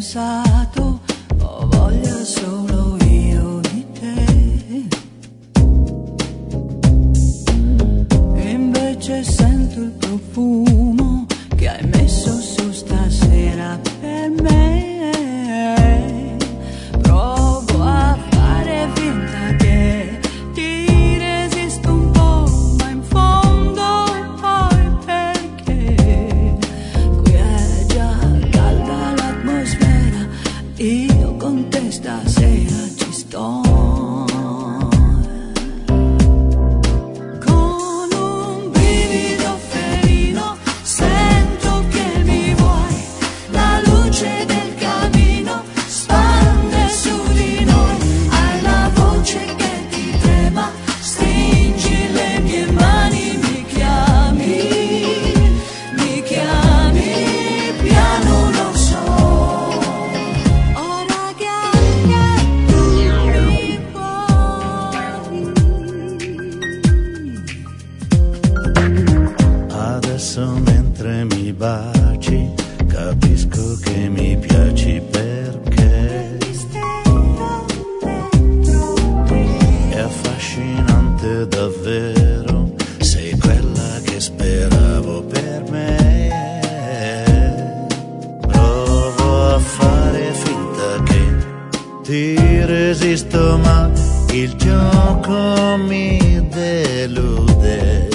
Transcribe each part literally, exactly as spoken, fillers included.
pensato, ho voglia solo io di te. Invece sento il profumo che hai messo su stasera per me. Provo a fare finta che ti resisto un po', ma in fondo poi perché qui è già calda l'atmosfera, io con te stasera ci sto. Mentre mi baci capisco che mi piaci perché è affascinante davvero, sei quella che speravo per me. Provo a fare finta che ti resisto, ma il gioco mi delude.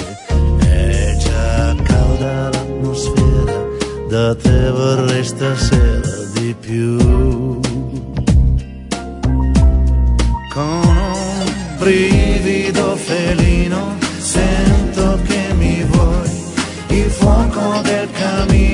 L'atmosfera, da te vorrei stasera di più. Con un brivido felino sento che mi vuoi, il fuoco del camino